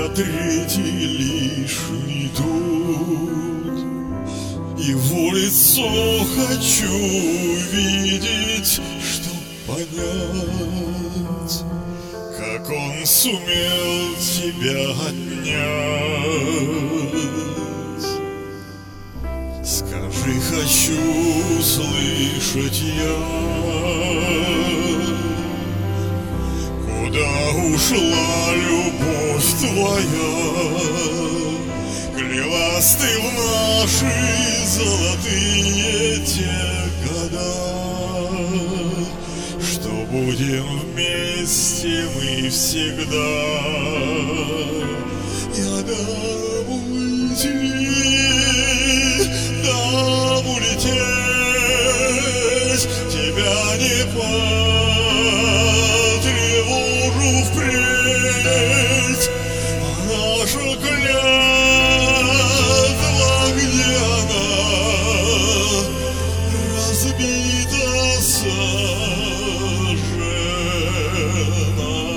я третий лишний тут, и в лицо хочу видеть, чтоб понять, как он сумел тебя отнять. Скажи, хочу слышать я, куда ушла любовь твоя? Клялась ты в наши золотые те года, что будем вместе мы всегда. Я дам уйти, дам улететь, тебя не потревожу впредь. А наша клятва, где она разбита, сожжена,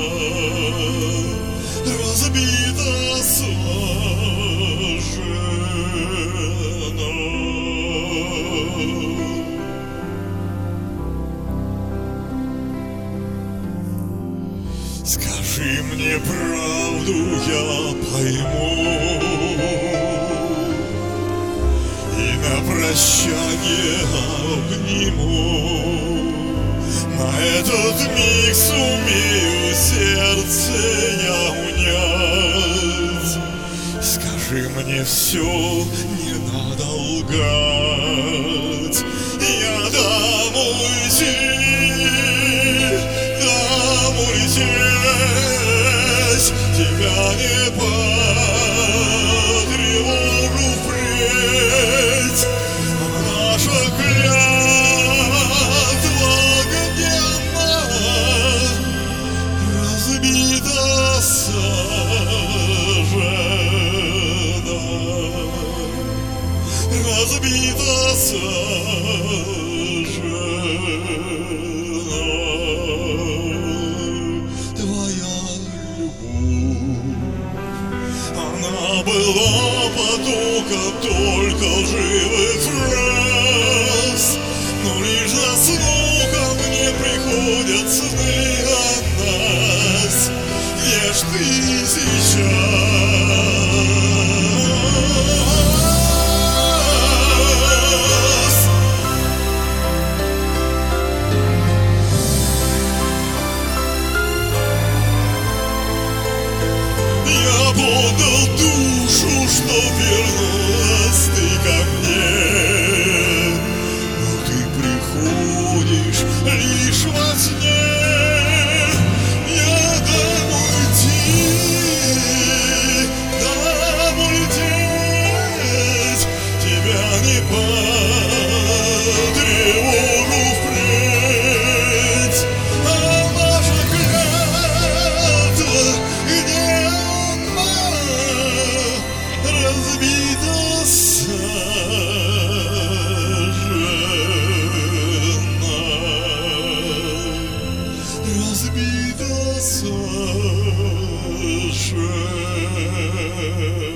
разбита, сожжена. Скажи мне правду, я пойму, и на прощание обниму. На этот миг сумею сердце я унять. Скажи мне все, не надо лгать. Я дам уйти, дам улететь, тебя не потревожу впредь. А наша клятва, где она разбита, сожжена, разбита, сожжена. Твоя любовь, она была потоком только лживых фраз, но лишь за слухом мне приходят сны о нас. Где ж ты сейчас? Я подал душу, что вернулась ты ко мне, но ты приходишь лишь во сне. Я дам уйти, дам улететь, тебя не потревожу впредь. А наша клятва, где она разбита, сожжена, разбита, сожжена.